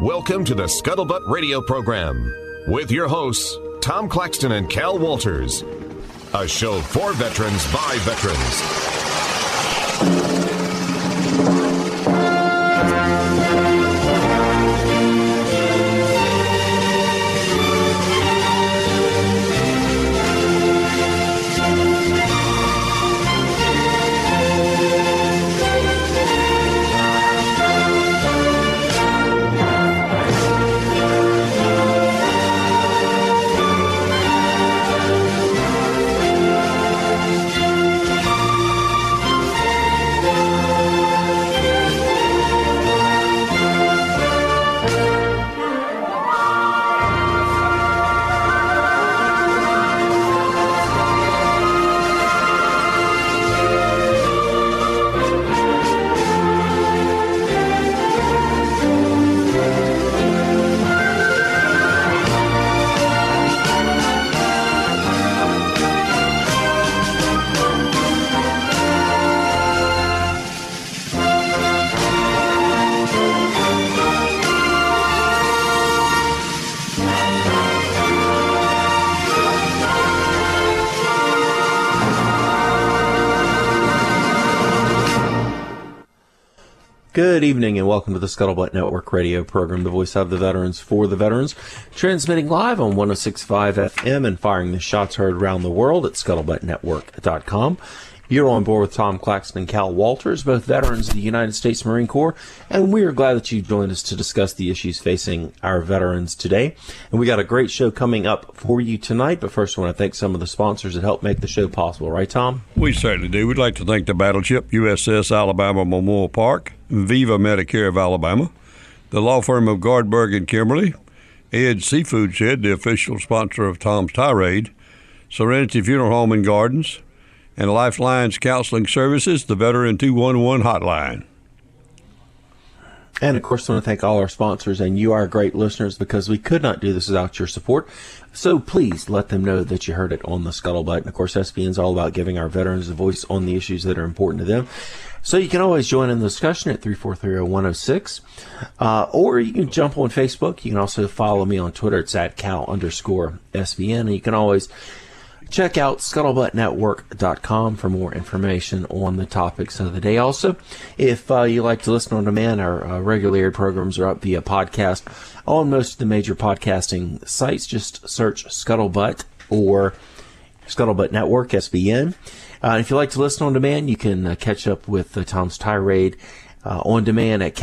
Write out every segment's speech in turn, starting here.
Welcome to the Scuttlebutt Radio Program with your hosts, Tom Claxton and Cal Walters. A show for veterans by veterans. Good evening and welcome to the Scuttlebutt Network radio program, the voice of the veterans for the veterans, transmitting live on 106.5 FM and firing the shots heard around the world at scuttlebuttnetwork.com. You're on board with Tom Claxton and Cal Walters, both veterans of the United States Marine Corps, and we are glad that you joined us to discuss the issues facing our veterans today. And we got a great show coming up for you tonight, but first I want to thank some of the sponsors that help make the show possible. Right, Tom? We certainly do. We'd like to thank the battleship USS Alabama Memorial Park, Viva Medicare of Alabama, the law firm of Gardberg and Kimberly, Ed's Seafood Shed, the official sponsor of Tom's Tirade, Serenity Funeral Home and Gardens, and Lifelines Counseling Services, the Veteran 211 Hotline. And, of course, I want to thank all our sponsors, and you are great listeners because we could not do this without your support. So please let them know that you heard it on the Scuttlebutt. And, of course, SBN is all about giving our veterans a voice on the issues that are important to them. So you can always join in the discussion at 343-0106, or you can jump on Facebook. You can also follow me on Twitter. It's at @Cal_SBN. And you can always check out scuttlebuttnetwork.com for more information on the topics of the day. Also, if you like to listen on demand, our regular aired programs are up via podcast on most of the major podcasting sites. Just search Scuttlebutt or Scuttlebutt Network, SBN. If you like to listen on demand, you can catch up with Tom's Tirade on demand at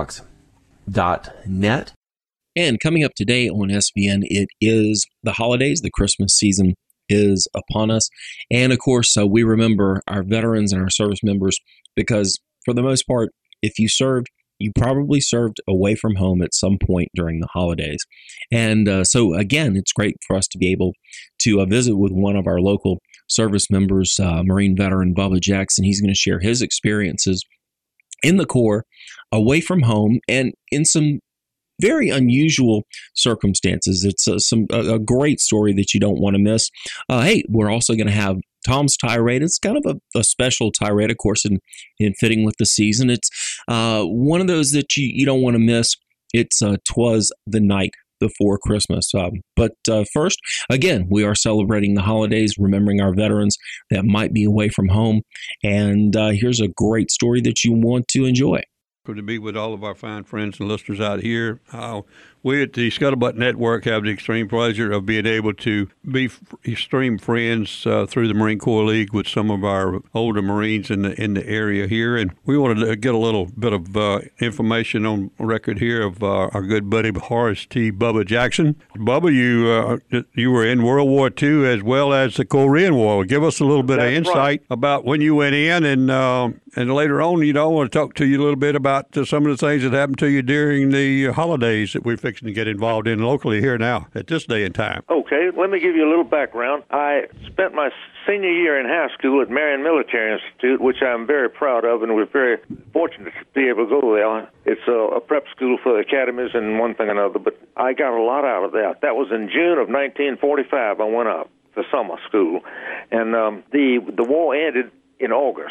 castbox.net. And coming up today on SBN, it is the holidays. The Christmas season is upon us. And of course, we remember our veterans and our service members because for the most part, if you served, you probably served away from home at some point during the holidays. And so again, it's great for us to be able to visit with one of our local service members, Marine veteran Bubba Jackson. He's going to share his experiences in the Corps, away from home, and in some very unusual circumstances. It's a great story that you don't want to miss. Hey, we're also going to have Tom's Tirade. It's kind of a special tirade, of course, in fitting with the season. It's one of those that you don't want to miss. It's 'Twas the Night Before Christmas. But first, again, we are celebrating the holidays, remembering our veterans that might be away from home. And here's a great story that you want to enjoy. Good to be with all of our fine friends and listeners out here. We at the Scuttlebutt Network have the extreme pleasure of being able to be extreme friends through the Marine Corps League with some of our older Marines in the area here. And we wanted to get a little bit of information on record here of our good buddy Horace T. Bubba Jackson. Bubba, you were in World War II as well as the Korean War. Give us a little bit of insight about when you went in, and later on, I want to talk to you a little bit about some of the things that happened to you during the holidays that we're fixing to get involved in locally here now at this day and time. Okay, let me give you a little background. I spent my senior year in high school at Marion Military Institute, which I'm very proud of, and we're very fortunate to be able to go there. It's a prep school for the academies and one thing or another, but I got a lot out of that. That was in June of 1945. I went up to summer school, and the war ended in August.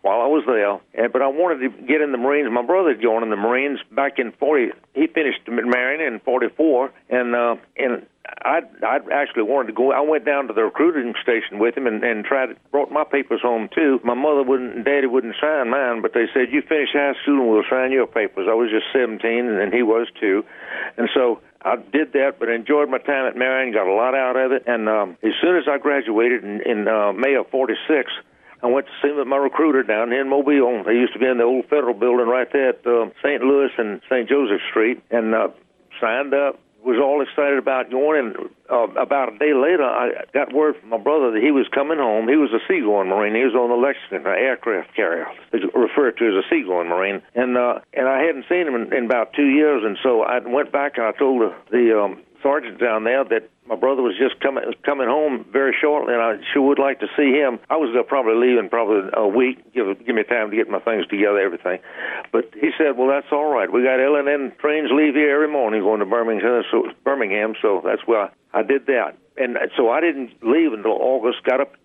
while I was there. But I wanted to get in the Marines. My brother had gone in the Marines back in 40. He finished marrying in 44, and I actually wanted to go. I went down to the recruiting station with him and brought my papers home too. My mother and Daddy wouldn't sign mine, but they said, you finish high school and we'll sign your papers. I was just 17, and he was too. And so I did that, but enjoyed my time at Marion, got a lot out of it. And as soon as I graduated in May of 46, I went to see my recruiter down here in Mobile. They used to be in the old Federal Building right there at St. Louis and St. Joseph Street, and signed up. Was all excited about going, and about a day later, I got word from my brother that he was coming home. He was a seagoing Marine. He was on the Lexington, an aircraft carrier, referred to as a seagoing Marine. And I hadn't seen him in about 2 years, and so I went back and I told the sergeant down there that my brother was just coming home very shortly, and I sure would like to see him. I was probably leaving probably a week, give me time to get my things together, everything. But he said, well, that's all right. We got L&N trains leave here every morning going to Birmingham, so that's why I did that. And so I didn't leave until August, got up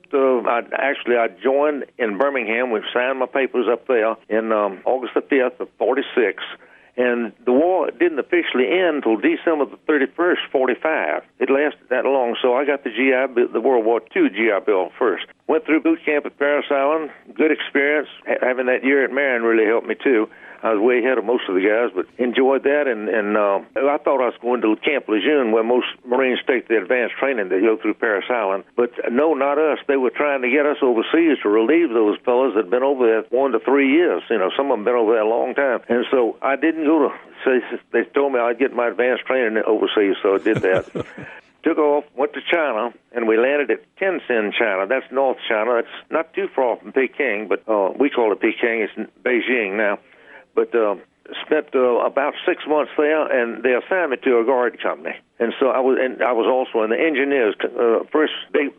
I joined in Birmingham. We signed my papers up there in August the 5th of 46. And the war didn't officially end until December the 31st, 45. It lasted that long, so I got the World War II GI Bill first. Went through boot camp at Parris Island. Good experience. Having that year at Marion really helped me, too. I was way ahead of most of the guys, but enjoyed that. And I thought I was going to Camp Lejeune, where most Marines take the advanced training. They go through Parris Island. But no, not us. They were trying to get us overseas to relieve those fellows that had been over there 1 to 3 years. You know, some of them been over there a long time. And so I didn't go to. So they told me I'd get my advanced training overseas, so I did that. Took off, went to China, and we landed at Tientsin, China. That's North China. That's not too far from Peking, but we call it Peking. It's Beijing now. But spent about 6 months there, and they assigned me to a guard company. And so I was also in the engineers, first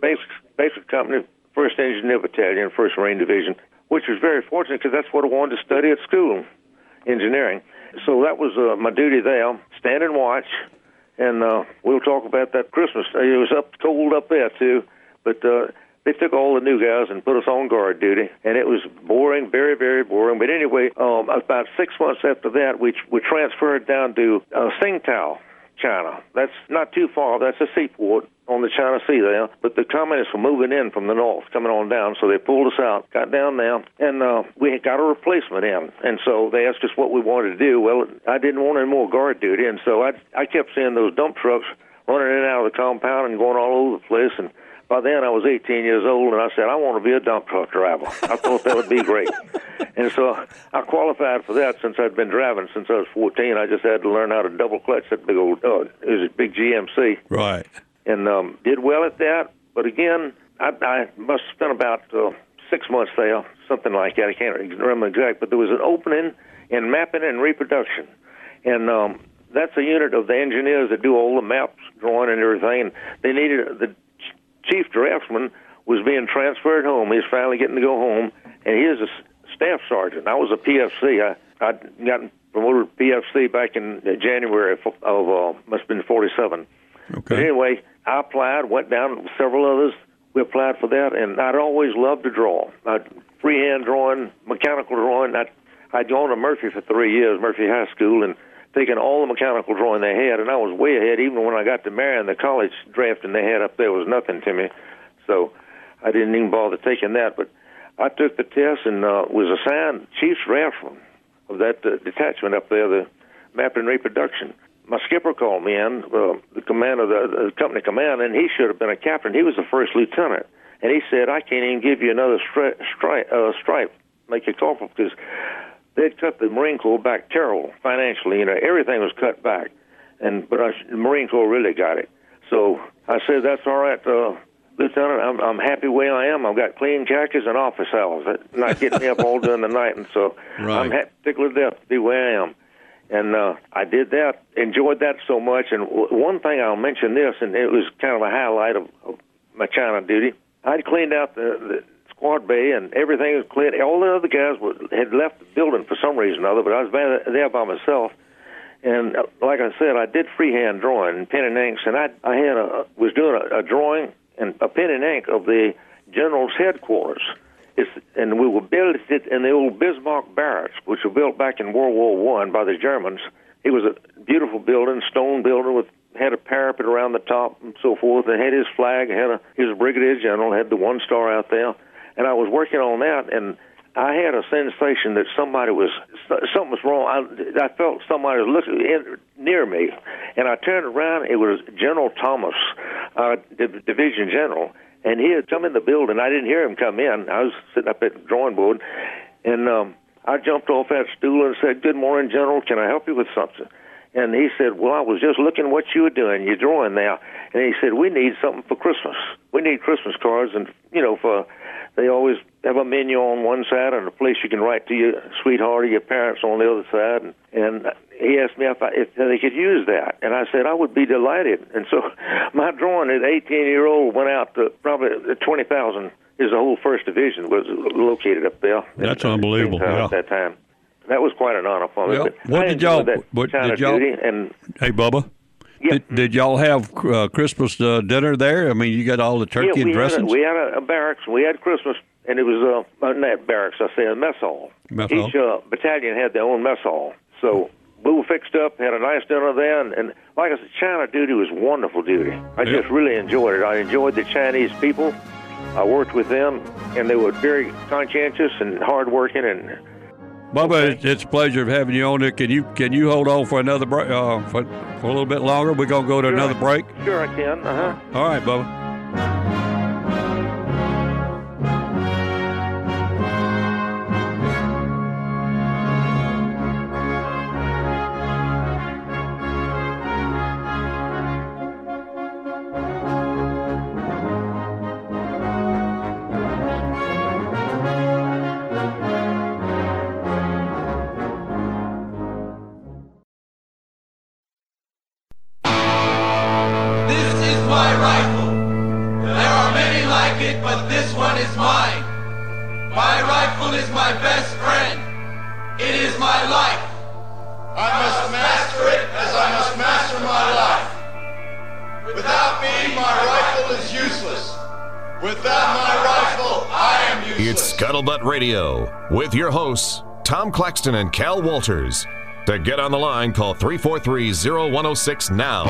basic company, 1st Engineer Battalion, 1st Marine Division, which was very fortunate because that's what I wanted to study at school, engineering. So that was my duty there, stand and watch. And we'll talk about that Christmas. It was cold up there, too. But they took all the new guys and put us on guard duty. And it was boring, very, very boring. But anyway, about 6 months after that, we transferred down to Tsingtao, China. That's not too far. That's a seaport on the China Sea there. But the communists were moving in from the north, coming on down. So they pulled us out, got down there, and we got a replacement in. And so they asked us what we wanted to do. Well, I didn't want any more guard duty. And so I kept seeing those dump trucks running in and out of the compound and going all over the place. And by then I was 18 years old, and I said, I want to be a dump truck driver. I thought that would be great. And so I qualified for that since I'd been driving since I was 14. I just had to learn how to double clutch that big old, it was a big GMC. Right. And did well at that. But again, I must have spent about 6 months there, something like that. I can't remember exact, but there was an opening in mapping and reproduction. And that's a unit of the engineers that do all the maps, drawing and everything. And they needed, the chief draftsman was being transferred home. He was finally getting to go home, and he was a staff sergeant. I was a PFC. I'd gotten promoted to PFC back in January of must have been 47. Okay. But anyway, I applied, went down with several others. We applied for that, and I'd always loved to draw. Freehand drawing, mechanical drawing. I'd gone to Murphy for 3 years, Murphy High School, and taken all the mechanical drawing they had, and I was way ahead. Even when I got to Marion, the college drafting they had up there was nothing to me, so I didn't even bother taking that. But I took the test and was assigned chief's draftsman of that detachment up there, the mapping and reproduction. My skipper called me in, the commander, the company command, and he should have been a captain. He was the first lieutenant, and he said, I can't even give you another stripe, make you corporal, because they'd cut the Marine Corps back terrible financially. You know, everything was cut back, but the Marine Corps really got it. So I said, "That's all right, Lieutenant. I'm happy where I am. I've got clean khakis and office hours. That's not getting me up all during the night, and so I'm particular to death to be where I am." And I did that, enjoyed that so much. And one thing I'll mention this, and it was kind of a highlight of my China duty. I'd cleaned out the squad bay, and everything was clean. All the other guys had left the building for some reason or other, but I was there by myself. And like I said, I did freehand drawing and pen and inks, and I was doing a drawing and a pen and ink of the general's headquarters. and we were built it in the old Bismarck Barracks, which were built back in World War I by the Germans. It was a beautiful building, stone building had a parapet around the top and so forth. It had his flag. He was a brigadier general, had the 1 star out there. And I was working on that, and I had a sensation that something was wrong. I felt somebody was looking near me, and I turned around. It was General Thomas, Division General, and he had come in the building. I didn't hear him come in. I was sitting up at the drawing board, and I jumped off that stool and said, "Good morning, General. Can I help you with something?" And he said, "Well, I was just looking what you were doing. You're drawing now." And he said, "We need something for Christmas. We need Christmas cards, and they always have a menu on one side and a place you can write to your sweetheart or your parents on the other side." And he asked me if they could use that, and I said I would be delighted. And so my drawing at 18-year-old went out to probably 20,000. Is the whole First Division was located up there. That's unbelievable. At that time. That was quite an honor for me. Well, Hey, Bubba. Yep. Did y'all have Christmas dinner there? I mean, you got all the turkey and dressings? We had a barracks. We had Christmas, and it was not barracks, I say, a mess hall. Each battalion had their own mess hall. So we were fixed up, had a nice dinner there, and like I said, China duty was wonderful duty. I just really enjoyed it. I enjoyed the Chinese people. I worked with them, and they were very conscientious and hardworking. And Bubba, it's a pleasure of having you on there. Can you hold on for another break, for a little bit longer? We're gonna go to another break. Sure, I can. All right, Bubba. But this one is mine. My rifle is my best friend. It is my life. I must master it as I must master my life. Without me, my rifle is useless. Without my rifle, I am useless. It's Scuttlebutt Radio with your hosts, Tom Claxton and Cal Walters. To get on the line, call 343-0106 now.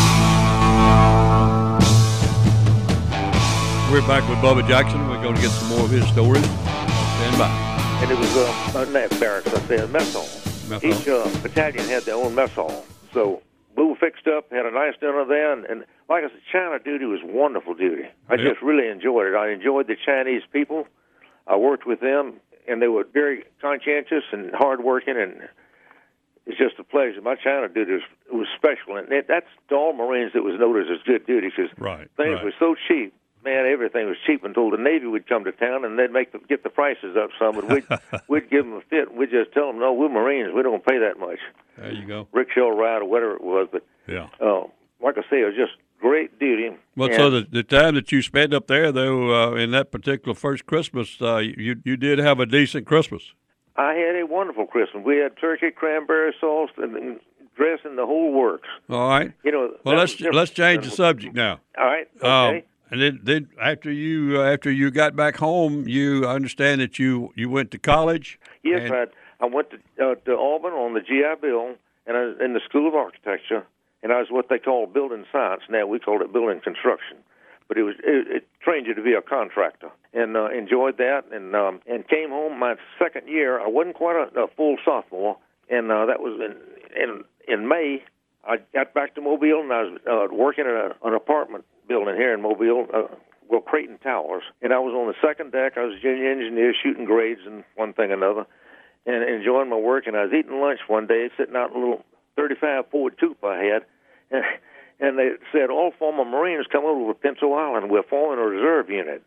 We're back with Bubba Jackson. We're going to get some more of his stories. Stand by. And it was not barracks, I say, a mess hall. Each battalion had their own mess hall. So we were fixed up, had a nice dinner there, and like I said, China duty was wonderful duty. I just really enjoyed it. I enjoyed the Chinese people. I worked with them, and they were very conscientious and hardworking, and it's just a pleasure. My China duty was special, and that's to all Marines that was noticed as good duty because things were so cheap. Man, everything was cheap until the Navy would come to town, and they'd get the prices up some. But we'd give them a fit. We'd just tell them, "No, we're Marines. We don't pay that much." There you go. Rickshaw ride or whatever it was. But like I say, it was just great duty. Well, so the time that you spent up there, though, in that particular first Christmas, you did have a decent Christmas. I had a wonderful Christmas. We had turkey, cranberry sauce, and dressing, the whole works. All right. Well, let's change the subject now. All right. Okay. And then after you got back home, I understand that you went to college. Yes, I went to Auburn on the GI Bill, and I was in the School of Architecture, and I was what they call building science. Now we call it building construction, but it trained you to be a contractor, and enjoyed that, and came home my second year. I wasn't quite a full sophomore, and that was in May. I got back to Mobile, and I was working at an apartment building here in Mobile, Creighton Towers. And I was on the second deck. I was a junior engineer shooting grades and one thing or another, and enjoying my work. And I was eating lunch one day, sitting out in a little 35 Ford coupe I had, and they said, "All former Marines come over to Pinto Island. We're forming a reserve unit."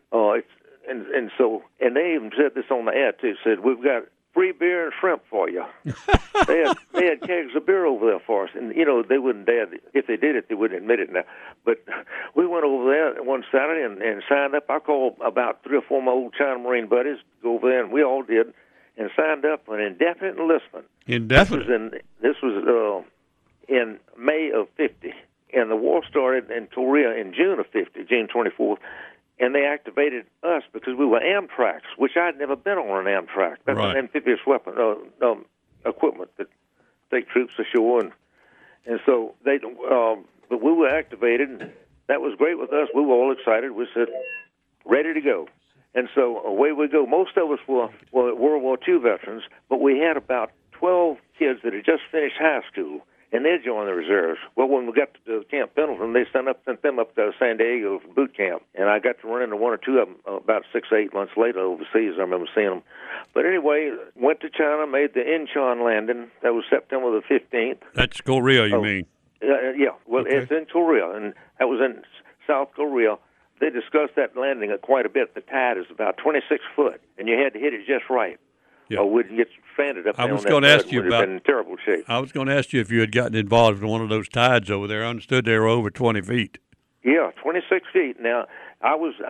And they even said this on the ad too. Said, "We've got free beer and shrimp for you." They had kegs of beer over there for us, and they wouldn't dare. If they did it, they wouldn't admit it now. But we went over there one Saturday and signed up. I called about 3 or 4 of my old China Marine buddies to go over there, and we all did, and signed up for an indefinite enlistment. Indefinite. This was in May of '50, and the war started in Korea in June of '50, June 24th. and they activated us because we were Amtraks, which I'd never been on an Amtrak. That's Right. an amphibious weapon equipment that take troops ashore, and so they. But we were activated, and that was great with us. We were all excited. We said, ready to go. And so away we go. Most of us were World War II veterans, but we had about 12 kids that had just finished high school, and they joined the reserves. Well, when we got to Camp Pendleton, they sent them up to San Diego for boot camp, and I got to run into one or two of them about 6 or 8 months later overseas. I remember seeing them. But anyway, went to China, made the Incheon landing. That was September the 15th. That's Korea, you mean? Yeah. Well, Okay. It's in Korea, and that was in South Korea. They discussed that landing quite a bit. The tide is about 26 foot, and you had to hit it just right, Yeah. or we'd get stranded up there. I was going gonna to ask you would have about- been in terrible shape. I was going to ask you if you had gotten involved in one of those tides over there. I understood they were over 20 feet. Yeah, 26 feet. Now, I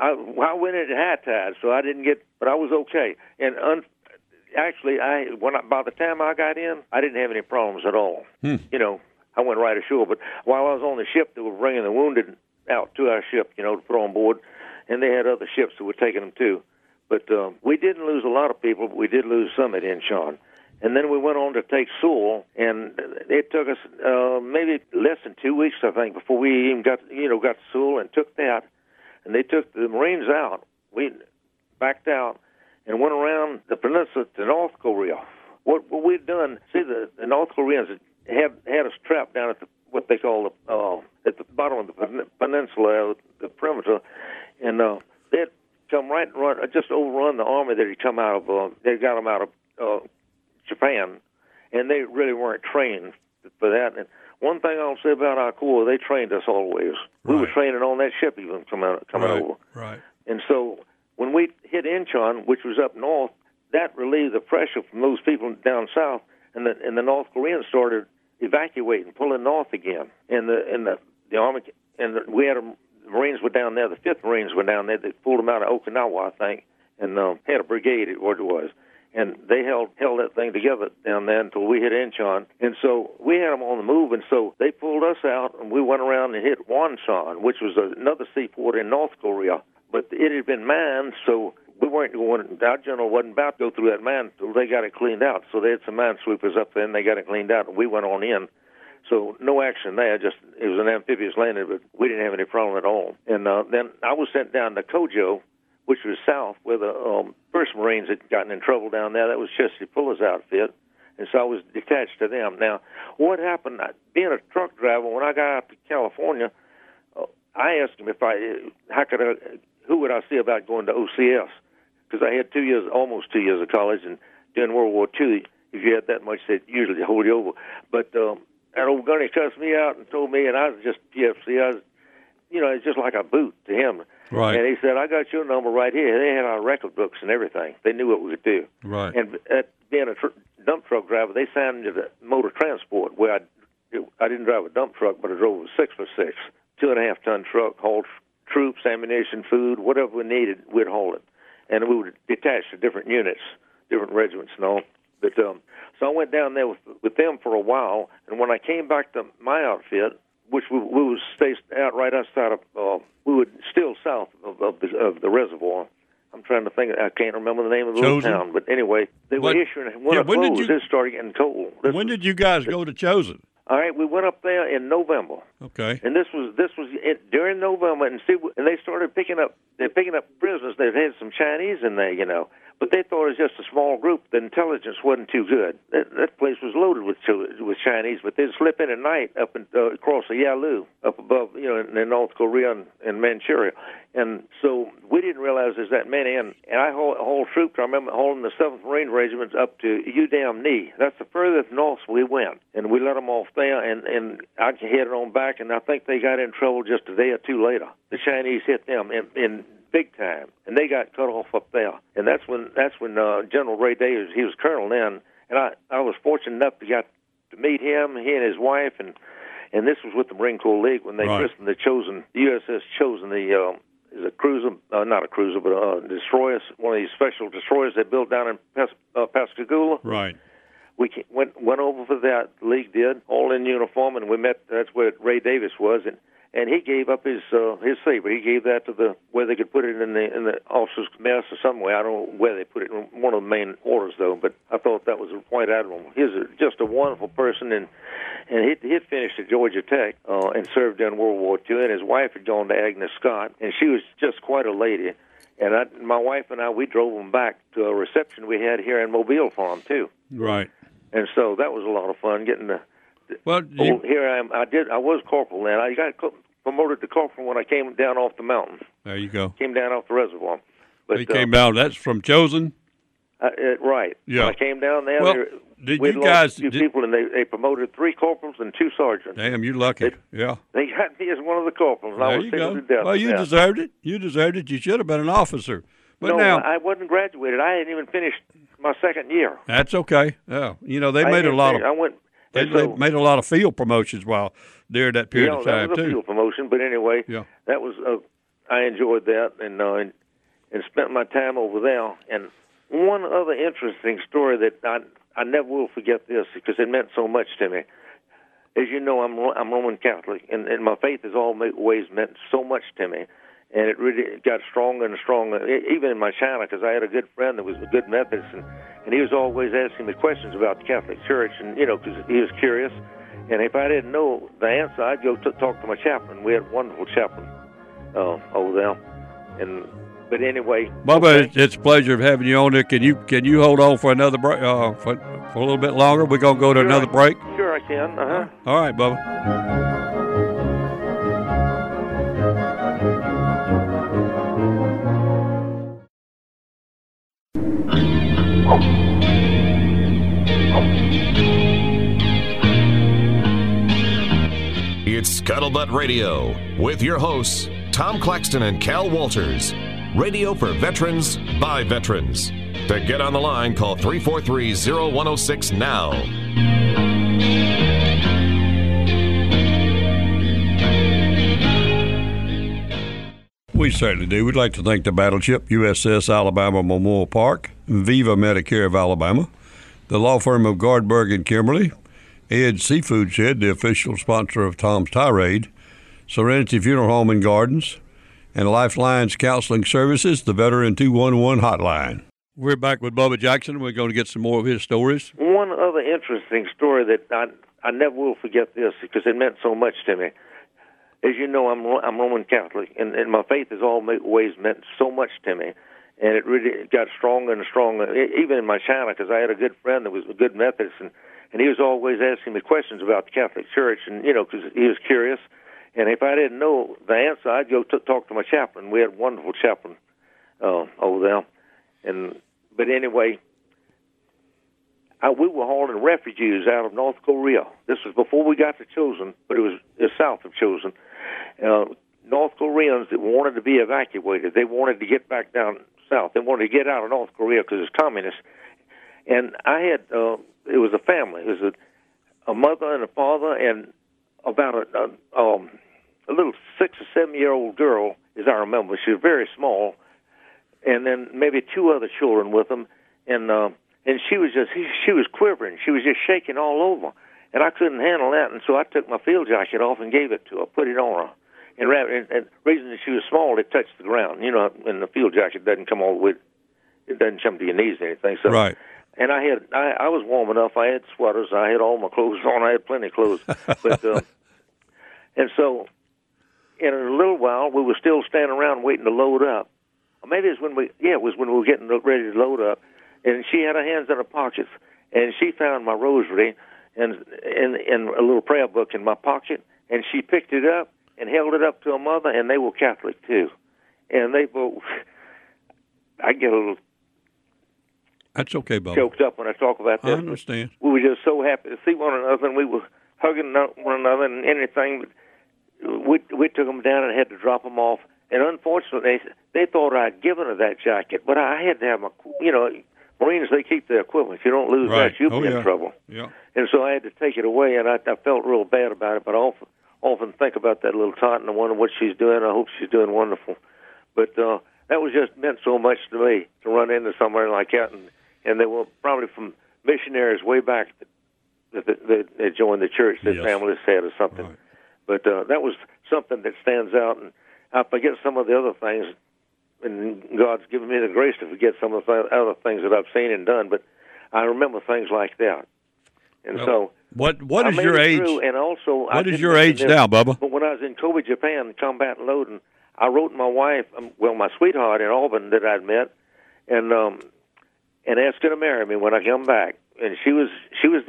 went into high tide, so I didn't get, but I was okay. And actually, by the time I got in, I didn't have any problems at all. You know, I went right ashore. But while I was on the ship, they were bringing the wounded out to our ship, you know, to put on board, and they had other ships that were taking them too. But we didn't lose a lot of people, but we did lose some at Incheon. And then we went on to take Seoul, and it took us maybe less than 2 weeks, I think, before we even got to Seoul and took that. And they took the Marines out. We backed out and went around the peninsula to North Korea. What we'd done, see, the North Koreans had us trapped down at what they call at the bottom of the peninsula, the perimeter, and they'd come right and run, just overrun the army that had come out of. They got them out of Japan, and they really weren't trained for that. And one thing I'll say about our Corps, they trained us always. We were Right. training on that ship even coming over. Right. And so when we hit Incheon, which was up north, that relieved the pressure from those people down south, and the North Koreans started evacuating, pulling north again. And the army, we had the Marines were down there. The 5th Marines were down there. They pulled them out of Okinawa, I think, and had a brigade. What it was. And they held that thing together down there until we hit Incheon. And so we had them on the move, and so they pulled us out, and we went around and hit Wonsan, which was another seaport in North Korea. But it had been mined, so we weren't going. Our general wasn't about to go through that mine until they got it cleaned out. So they had some mine sweepers up there, and they got it cleaned out, and we went on in. So no action there. Just it was an amphibious landing, but we didn't have any problem at all. And then I was sent down to Kojo, which was south, where the 1st Marines had gotten in trouble down there. That was Chesty Puller's outfit, and so I was detached to them. Now, what happened, being a truck driver, when I got out to California, I asked him who would I see about going to OCS? Because I had almost 2 years of college, and during World War II, if you had that much, they'd usually hold you over. But that old gunny cussed me out and told me, and I was just PFC, it's just like a boot to him. Right. And he said, I got your number right here. They had our record books and everything. They knew what we could do. Right. And being a dump truck driver, they signed me to the motor transport, where I didn't drive a dump truck, but I drove a 6x6, 2.5-ton truck, hauled troops, ammunition, food, whatever we needed, we'd haul it. And we would detach to different units, different regiments and all. But so I went down there with them for a while, and when I came back to my outfit, which we was stationed out right outside of, we were still south of the reservoir. I'm trying to think. I can't remember the name of the little town, but anyway, they were issuing when clothes. It started getting cold. When did you guys go to Chosin? All right, we went up there in November. Okay. And this was during November, and they started picking up prisoners. They've had some Chinese in there, but they thought it was just a small group. The intelligence wasn't too good. That place was loaded with Chinese, but they'd slip in at night up across the Yalu, up above, in North Korea and Manchuria. And so we didn't realize there's that many. And I hauled troops. I remember hauling the 7th Marine Regiment up to Udam-Ni. That's the furthest north we went. And we let them off there, and I headed on back, and I think they got in trouble just a day or two later. The Chinese hit them in big time, and they got cut off up there. And that's when General Ray Davis, he was colonel then, and I was fortunate enough to get to meet him, he and his wife, and this was with the Marine Corps League when they christened the USS Chosin, is a cruiser, not a cruiser, but a destroyer, one of these special destroyers they built down in Pascagoula. Right. We went over for that. The League did, all in uniform, and we met. That's where Ray Davis was, and he gave up his his saber. He gave that to where they could put it in the officer's mess or somewhere. I don't know where they put it in one of the main orders though. But I thought that was a quite admirable. He's just a wonderful person, and he finished at Georgia Tech and served during World War II. And his wife had gone to Agnes Scott, and she was just quite a lady. And my wife and I, we drove them back to a reception we had here in Mobile for them too. Right. And so that was a lot of fun getting to. Well, here I am. I was corporal then. I got promoted to corporal when I came down off the mountain. There you go. Came down off the reservoir. But he came down. That's from Chosen. Right. Yeah. When I came down there. Well, did you guys? People, and they promoted 3 corporals and 2 sergeants. Damn, you're lucky. They got me as one of the corporals. And I was tickled to death. Well, you deserved it. You deserved it. You should have been an officer. But no, now I wasn't graduated. I hadn't even finished my second year. That's okay. Yeah, they made a lot of. They made a lot of field promotions during that period of time that was a too. Field promotion, but anyway, that was I enjoyed that and spent my time over there. And one other interesting story that I never will forget this because it meant so much to me. As you know, I'm Roman Catholic, and my faith has always meant so much to me. And it really got stronger and stronger, even in my China, because I had a good friend that was a good Methodist, and he was always asking me questions about the Catholic Church, and because he was curious. And if I didn't know the answer, I'd go talk to my chaplain. We had a wonderful chaplain over there. But anyway, Bubba, it's a pleasure of having you on there. Can you hold on for another break for a little bit longer? We're gonna go to another break. Sure, I can. All right, Bubba. It's Scuttlebutt Radio with your hosts, Tom Claxton and Cal Walters. Radio for veterans by veterans. To get on the line, call 343-0106 now. We certainly do. We'd like to thank the battleship USS Alabama Memorial Park, Viva Medicare of Alabama, the law firm of Gardberg and Kimberly, Ed's Seafood Shed, the official sponsor of Tom's Tirade, Serenity Funeral Home and Gardens, and Lifeline's Counseling Services, the Veteran 211 Hotline. We're back with Bubba Jackson. We're going to get some more of his stories. One other interesting story that I never will forget this because it meant so much to me. As you know, I'm Roman Catholic, and my faith has always meant so much to me. And it really got stronger and stronger, even in my China, because I had a good friend that was a good Methodist, and he was always asking me questions about the Catholic Church, and because he was curious. And if I didn't know the answer, I'd go talk to my chaplain. We had a wonderful chaplain over there. But anyway, we were hauling refugees out of North Korea. This was before we got to Chosin, but it was south of Chosin. North Koreans that wanted to be evacuated. They wanted to get back down south. They wanted to get out of North Korea because it's communist. And I had, it was a family. It was a mother and a father and about a little 6 or 7 year old girl, as I remember. She was very small. And then maybe 2 other children with them. And she was quivering. She was just shaking all over. And I couldn't handle that. And so I took my field jacket off and gave it to her, put it on her. And the reason that she was small, it touched the ground. And the field jacket doesn't come all the way, it doesn't come to your knees or anything. So, right. And I was warm enough. I had sweaters. I had all my clothes on. I had plenty of clothes. But and so in a little while, we were still standing around waiting to load up. Or maybe it was when we were getting ready to load up. And she had her hands in her pockets, and she found my rosary and a little prayer book in my pocket, and she picked it up and held it up to her mother, and they were Catholic too. And they both, I get a little That's okay, Bubba. choked up when I talk about this. I understand. We were just so happy to see one another, and we were hugging one another and anything. But we took them down and had to drop them off. And unfortunately, they thought I'd given her that jacket, but I had to have my, Marines, they keep their equipment. If you don't lose that, you'll be in trouble. Yeah. And so I had to take it away, and I felt real bad about it, but I often think about that little tot, and I wonder what she's doing. I hope she's doing wonderful. But that was just meant so much to me to run into somebody like that, and they were probably from missionaries way back that joined the church that families had or something. Right. But that was something that stands out, and I forget some of the other things, and God's given me the grace to forget some of the other things that I've seen and done, but I remember things like that. And so, what is your age? And also, what is your age now, Bubba? But when I was in Kobe, Japan, combat loading, I wrote my wife, my sweetheart in Auburn that I'd met, and asked her to marry me when I come back. And she was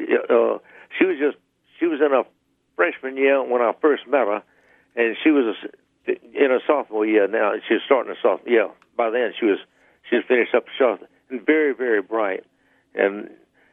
in a freshman year when I first met her, and she was in a sophomore year now. She was starting a sophomore year. By then, she was finished up sophomore, and very, very bright, and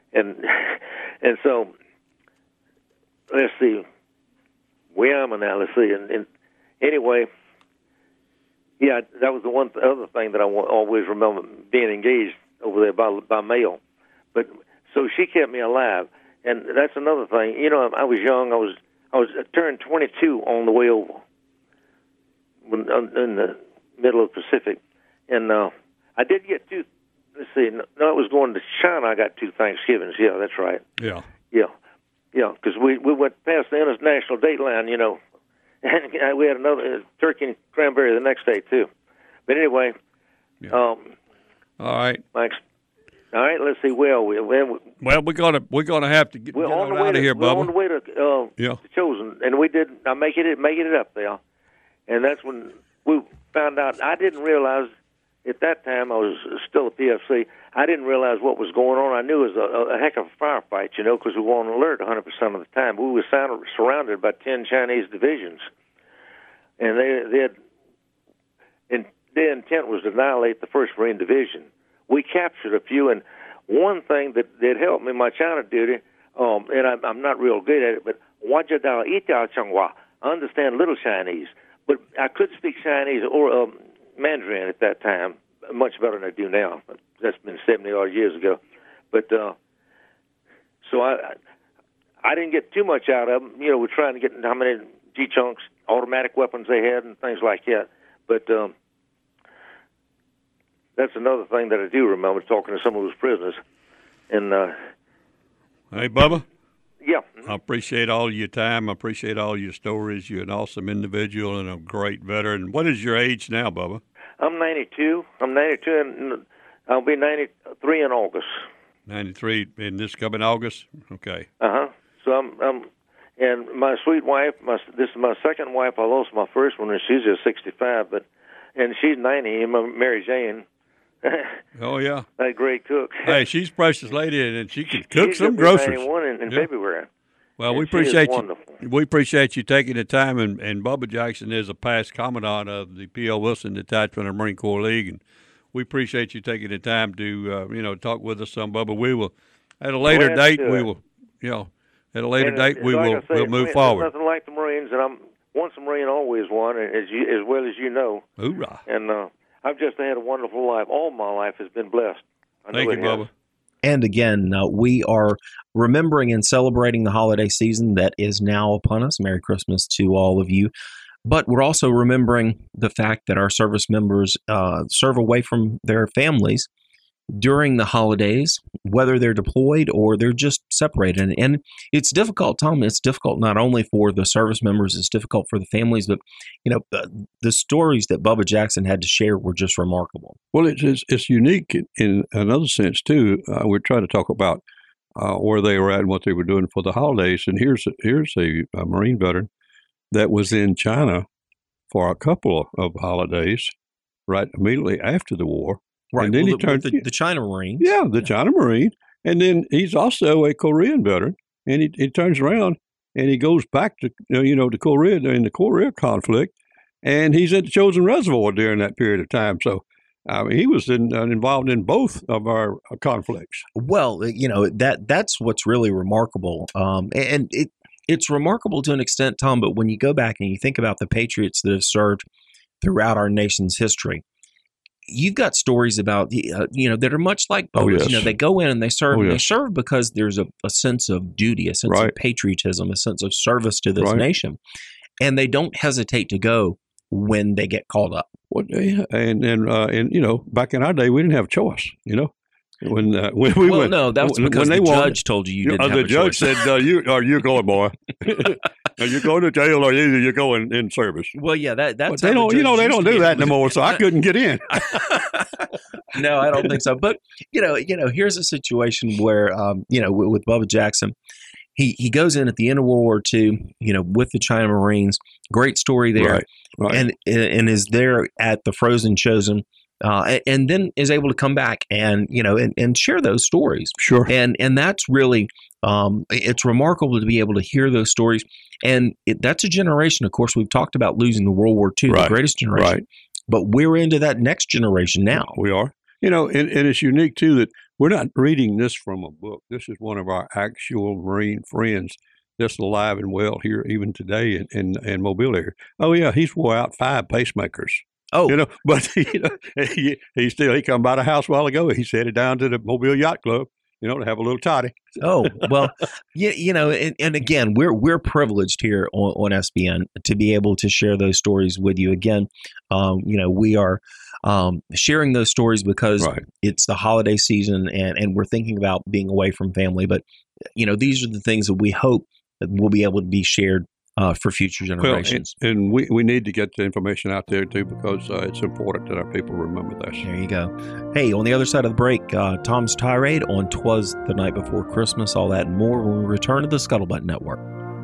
so let's see, where am I now? Let's see, and anyway, yeah, that was the other thing that I always remember, being engaged over there by mail. But so she kept me alive, and that's another thing. You know, I was young. I turned 22 on the way over, in the middle of the Pacific, and I did get two. Let's see. No, I was going to China. I got 2 Thanksgivings. Yeah, that's right. Yeah. Because we went past the international date line, you know, and we had another turkey and cranberry the next day too. But anyway, yeah. All right. Thanks. All right. Let's see. Well, we're gonna have to get on out of here, Bubba. We're on the way to Chosin, and we did. I make it up there, and that's when we found out. I didn't realize. At that time, I was still a PFC. I didn't realize what was going on. I knew it was a heck of a firefight, you know, because we were on alert 100% of the time. We were surrounded by 10 Chinese divisions, and their intent was to annihilate the 1st Marine Division. We captured a few, and one thing that helped me in my China duty, and I'm not real good at it, but Wajadao Ita Changhua, I understand little Chinese, but I could speak Chinese or Mandarin at that time, much better than I do now. That's been 70-odd years ago. But so I didn't get too much out of them. You know, we're trying to get how many G-chunks, automatic weapons they had, and things like that. But that's another thing that I do remember, talking to some of those prisoners. And hey, Bubba. Yeah. I appreciate all your time. I appreciate all your stories. You're an awesome individual and a great veteran. What is your age now, Bubba? I'm 92. I'm 92, and I'll be 93 in August. 93 in this coming August? Okay. Uh-huh. So I'm and my sweet wife, this is my second wife. I lost my first one, and she's just 65, and she's 90, Mary Jane. Oh, yeah. That great cook. Hey, she's a precious lady, and she can cook some groceries. She's going to be 91 in February. Well, we appreciate you. We appreciate you taking the time, and Bubba Jackson is a past commandant of the P.L. Wilson Detachment of the Marine Corps League, and we appreciate you taking the time to talk with us some, Bubba. We will at a later date. We will, at a later date we will we'll move forward. Nothing like the Marines, and I'm once a Marine, always one, as well as you know. Hoorah! And I've just had a wonderful life. All my life has been blessed. Thank you, Bubba. And again, we are remembering and celebrating the holiday season that is now upon us. Merry Christmas to all of you. But we're also remembering the fact that our service members serve away from their families during the holidays, whether they're deployed or they're just separated. And it's difficult, Tom. It's difficult not only for the service members, it's difficult for the families, but the stories that Bubba Jackson had to share were just remarkable. Well, it's unique in another sense too. We're trying to talk about where they were at and what they were doing for the holidays. And here's a Marine veteran that was in China for a couple of holidays, right immediately after the war. Right, and then he turned the China Marines. Yeah, the China Marine. And then he's also a Korean veteran. And he turns around and he goes back to, to Korea during the Korea conflict. And he's at the Chosin Reservoir during that period of time. So he was involved in both of our conflicts. Well, that's what's really remarkable. And it's remarkable to an extent, Tom, but when you go back and you think about the patriots that have served throughout our nation's history, you've got stories about, that are much like Bubba's. Oh, yes. They go in and they serve. Oh, yes. And they serve because there's a sense of duty, a sense of patriotism, a sense of service to this nation. And they don't hesitate to go when they get called up. Well, yeah. And back in our day, we didn't have a choice, When we went, no, that was because the judge told you didn't have a choice. The judge said, "You're going, boy." Now you go to jail or either you go in service. Well, yeah, that's but they don't. They don't do that anymore. So I couldn't get in. No, I don't think so. But here's a situation where with Bubba Jackson, he goes in at the end of World War II, with the China Marines. Great story there, right. And is there at the Frozen Chosen. And then is able to come back and share those stories. Sure. And that's really it's remarkable to be able to hear those stories. And that's a generation. Of course, we've talked about losing the World War II, the greatest generation. Right. But we're into that next generation now. We are. And it's unique too that we're not reading this from a book. This is one of our actual Marine friends that's alive and well here even today in Mobile area. Oh yeah, he's wore out 5 pacemakers. Oh, but he come by the house a while ago. He's headed down to the Mobile Yacht Club, to have a little toddy. Oh, well, and again, we're privileged here on SBN to be able to share those stories with you. Again, we are sharing those stories because it's the holiday season and we're thinking about being away from family. But, these are the things that we hope that will be able to be shared for future generations. Well, and we need to get the information out there too because it's important that our people remember this. There you go. Hey, on the other side of the break, Tom's tirade on 'Twas the Night Before Christmas, all that and more when we return to the Scuttlebutt Network.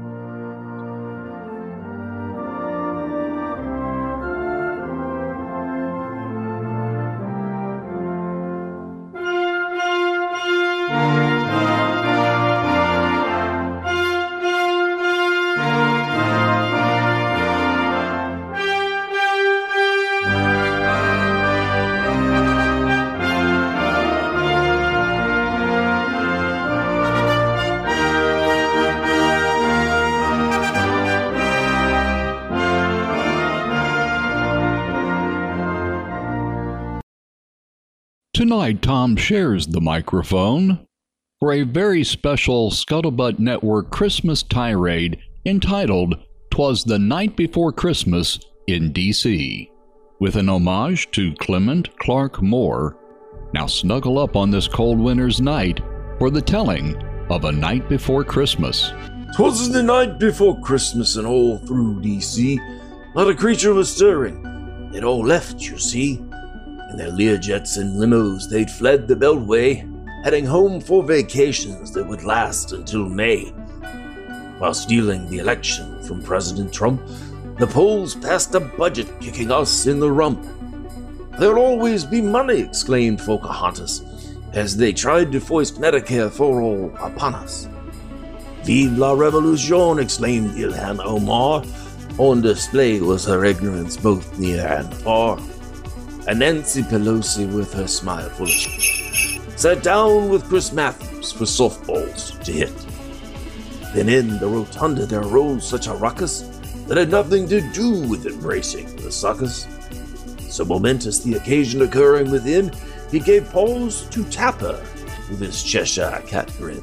Tonight, Tom shares the microphone for a very special Scuttlebutt Network Christmas tirade entitled 'Twas the Night Before Christmas in D.C., with an homage to Clement Clark Moore. Now snuggle up on this cold winter's night for the telling of A Night Before Christmas. 'Twas the night before Christmas, and all through D.C. not a creature was stirring. They'd all left, you see. In their Learjets and limos, they'd fled the Beltway, heading home for vacations that would last until May. While stealing the election from President Trump, the polls passed a budget kicking us in the rump. There'll always be money, exclaimed Pocahontas, as they tried to foist Medicare for all upon us. Vive la Revolution, exclaimed Ilhan Omar. On display was her ignorance both near and far. And Nancy Pelosi, with her smile full of cheek, sat down with Chris Matthews for softballs to hit. Then in the rotunda there rose such a ruckus that had nothing to do with embracing the suckers. So momentous the occasion occurring within, he gave pause to Tapper with his Cheshire cat grin.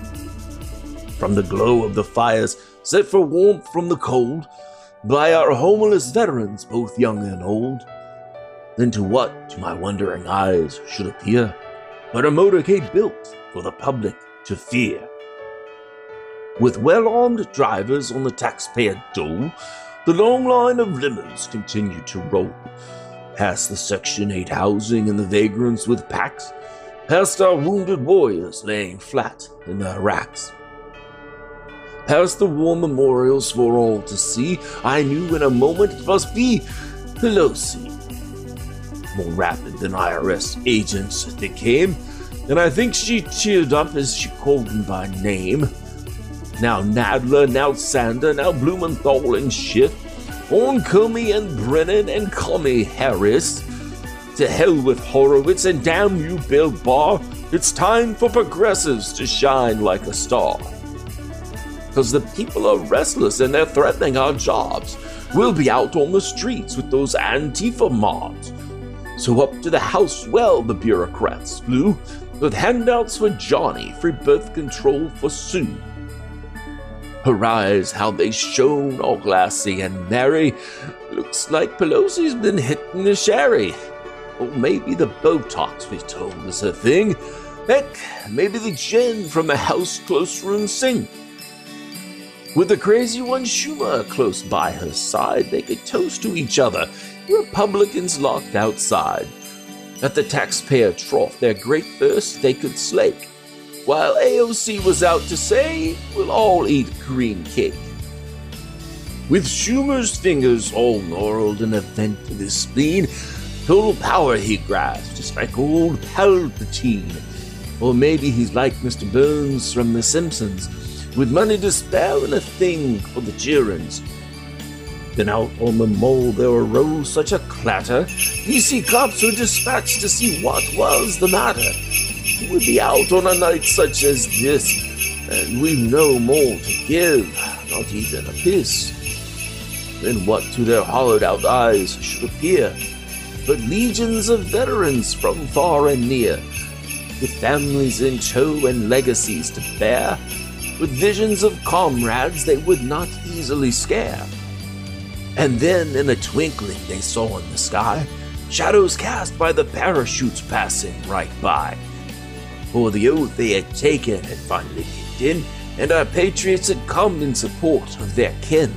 From the glow of the fires set for warmth from the cold by our homeless veterans, both young and old, then to what, to my wondering eyes, should appear but a motorcade built for the public to fear. With well-armed drivers on the taxpayer dole, the long line of limos continued to roll, past the Section 8 housing and the vagrants with packs, past our wounded warriors laying flat in their racks. Past the war memorials for all to see, I knew in a moment it must be Pelosi. More rapid than IRS agents they came, and I think she cheered up as she called them by name. Now Nadler, now Sander, now Blumenthal and Schiff, on Comey and Brennan and Comey Harris. To hell with Horowitz and damn you, Bill Barr. It's time for progressives to shine like a star. 'Cause the people are restless and they're threatening our jobs. We'll be out on the streets with those Antifa mobs. So up to the House well the bureaucrats flew, with handouts for Johnny, free birth control for Sue. Her eyes, how they shone, all glassy and merry. Looks like Pelosi's been hitting the sherry. Or maybe the Botox we told is her thing. Heck, maybe the gin from a house close room sing. With the crazy one Schumer close by her side, they could toast to each other, Republicans locked outside. At the taxpayer trough, their great thirst they could slake, while AOC was out to say, we'll all eat green cake. With Schumer's fingers all gnarled in a vent of his spleen, total power he grasped, just like old Palpatine. Or maybe he's like Mr. Burns from The Simpsons, with money to spare and a thing for the children's. Then out on the mall there arose such a clatter, DC cops were dispatched to see what was the matter. Who would be out on a night such as this, and we've no more to give, not even a piss. Then what to their hollowed-out eyes should appear but legions of veterans from far and near, with families in tow and legacies to bear, with visions of comrades they would not easily scare. And then in a twinkling they saw in the sky shadows cast by the parachutes passing right by. For the oath they had taken had finally kicked in, and our patriots had come in support of their kin.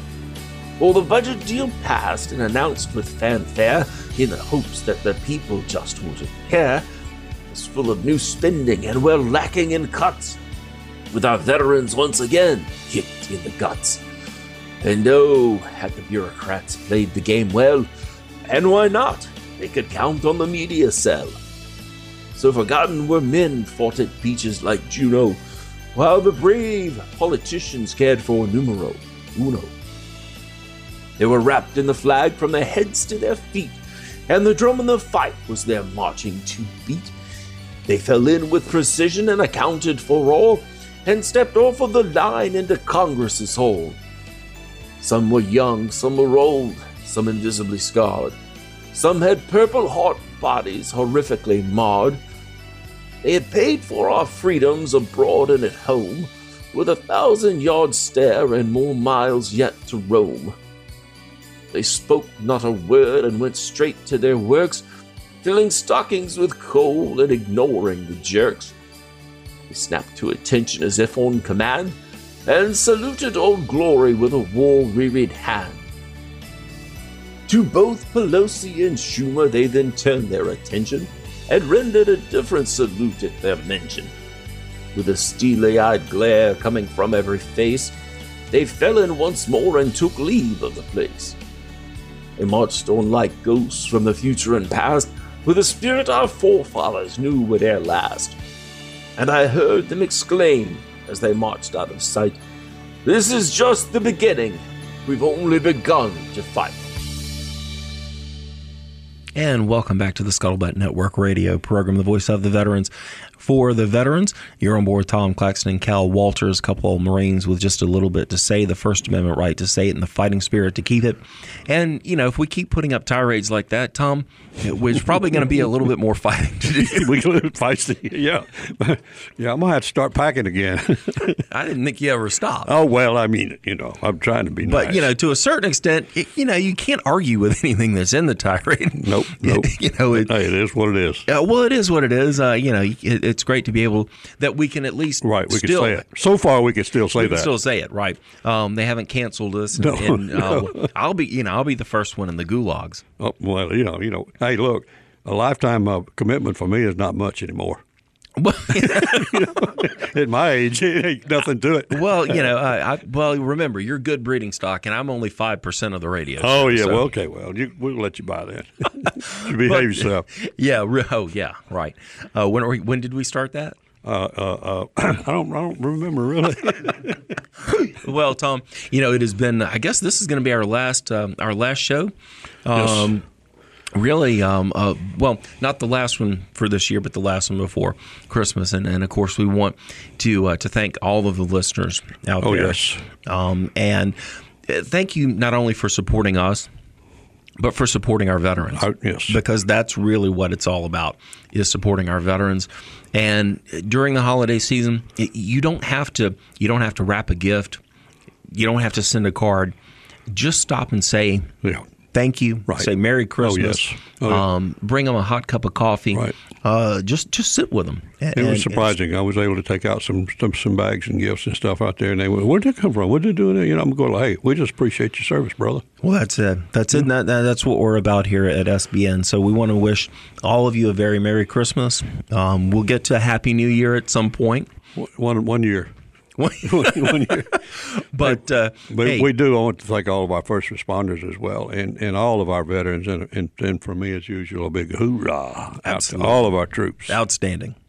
For the budget deal passed and announced with fanfare, in the hopes that the people just wouldn't care, was full of new spending and we're lacking in cuts, with our veterans once again kicked in the guts. And oh, had the bureaucrats played the game well, and why not? They could count on the media cell. So forgotten were men fought at beaches like Juno, while the brave politicians cared for numero uno. They were wrapped in the flag from their heads to their feet, and the drum in the fight was their marching to beat. They fell in with precision and accounted for all, and stepped off of the line into Congress's hall. Some were young, some were old, some invisibly scarred. Some had purple heart bodies horrifically marred. They had paid for our freedoms abroad and at home, with 1,000-yard stare and more miles yet to roam. They spoke not a word and went straight to their works, filling stockings with coal and ignoring the jerks. They snapped to attention as if on command, and saluted Old Glory with a war-wearied hand. To both Pelosi and Schumer they then turned their attention, and rendered a different salute at their mention. With a steely-eyed glare coming from every face, they fell in once more and took leave of the place. They marched on like ghosts from the future and past, with a spirit our forefathers knew would e'er last. And I heard them exclaim, as they marched out of sight, "This is just the beginning. We've only begun to fight." And welcome back to the Scuttlebutt Network radio program, the voice of the veterans. For the veterans, you're on board Tom Claxton and Cal Walters, a couple of Marines with just a little bit to say, the First Amendment right to say it and the fighting spirit to keep it. And, you know, if we keep putting up tirades like that, Tom, there's probably going to be a little bit more fighting to do. We feisty, yeah. Yeah, I'm going to have to start packing again. I didn't think you ever stopped. Oh, well, I mean, you know, I'm trying to be nice. But, you know, to a certain extent, you know, you can't argue with anything that's in the tirade. Nope. You know, hey, it is what it is. Well, it is what it is. You know, it's great to be able that we can at least we can still say it. So far, we can still say that. We can still say it, right? They haven't canceled us, No. I'll be the first one in the gulags. Oh, well, you know. Hey, look, a lifetime of commitment for me is not much anymore. At my age, it ain't nothing to it. Well, you know, remember, you're good breeding stock, and I'm only 5% of the radio. Oh, yeah. So. Well, okay. Well, we'll let you buy that. You behave yourself. Yeah. Oh, yeah. Right. When did we start that? I don't remember really. Well, Tom, you know, it has been. I guess this is going to be our last show. Yes. Really, well, not the last one for this year, but the last one before Christmas, and of course we want to thank all of the listeners out there. Yes. And thank you not only for supporting us, but for supporting our veterans. Yes. Because that's really what it's all about, is supporting our veterans. And during the holiday season, you don't have to wrap a gift, you don't have to send a card. Just stop and say. Yeah. thank you, Right. say Merry Christmas. Oh, yes. Bring them a hot cup of coffee. Right. Just sit with them. It was surprising. I was able to take out some bags and gifts and stuff out there, and they went, "Where'd that come from? What did they do?" You know, I'm going, "Hey, we just appreciate your service, brother." Well, that's it. That's it. That's what we're about here at SBN. So we want to wish all of you a very Merry Christmas. We'll get to a Happy New Year at some point. One year. 1 year. But hey, we do. I want to thank all of our first responders as well, and all of our veterans, and for me, as usual, a big hoorah out to all of our troops. Outstanding.